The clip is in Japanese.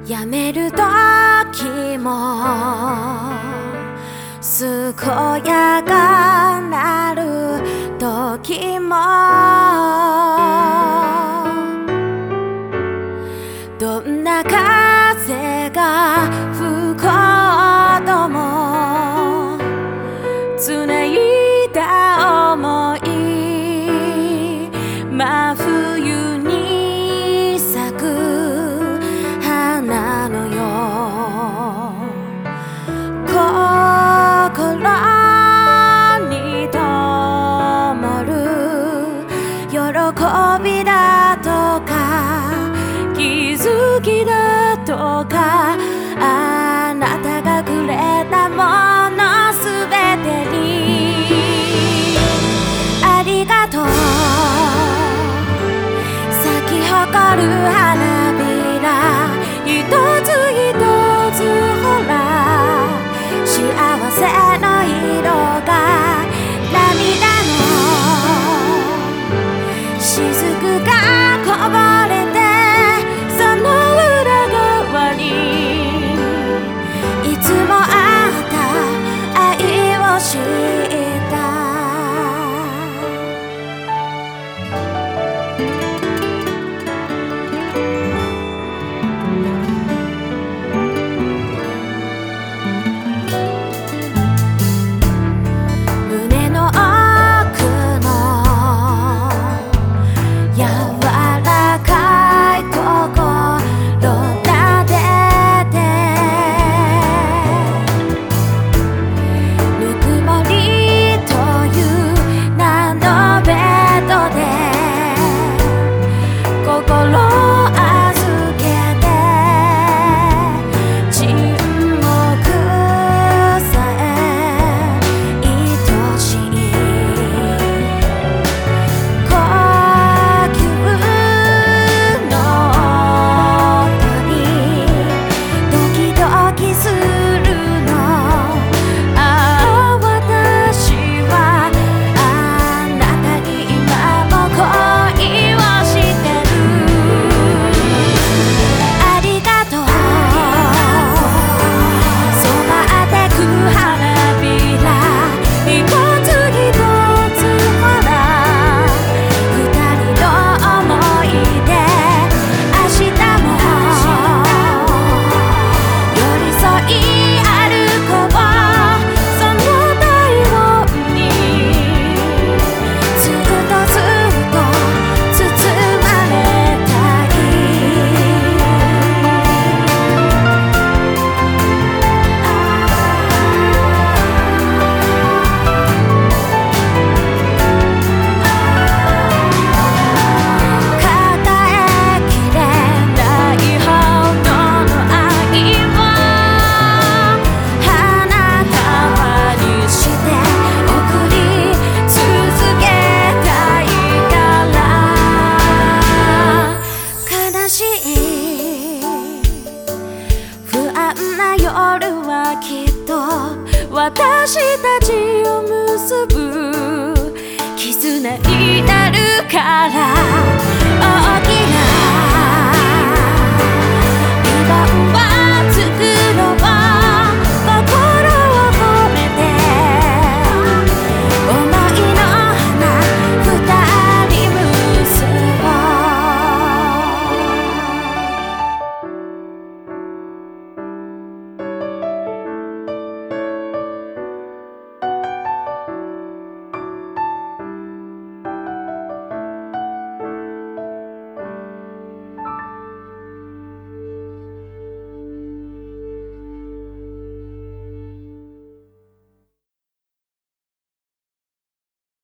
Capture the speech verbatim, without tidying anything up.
やめる時も健やかなる時もどんな風が吹こうともつないだ想い真冬に咲く花のよ心に灯る喜びだとか気づきだとかあなたがくれたものすべてにありがとう咲き誇る花びら一つ一つほら幸せの色が涙の雫がこぼれてその裏側にいつもあった愛を知った胸の奥の柔らかい心撫でてぬくもりという名のベッドで心預けて沈黙さえ愛しい呼吸の音にドキドキするのああ私はあなたに今も恋をしてるありがとう染まってく花びら一つ一つほら二人の思い出明日も寄り添い歩こうその体温にずっとずっと包まれたい抱えきれないほどの愛を花束にして送り続けたいから悲しい不安な夜はきっと私たちを結ぶ絆になるから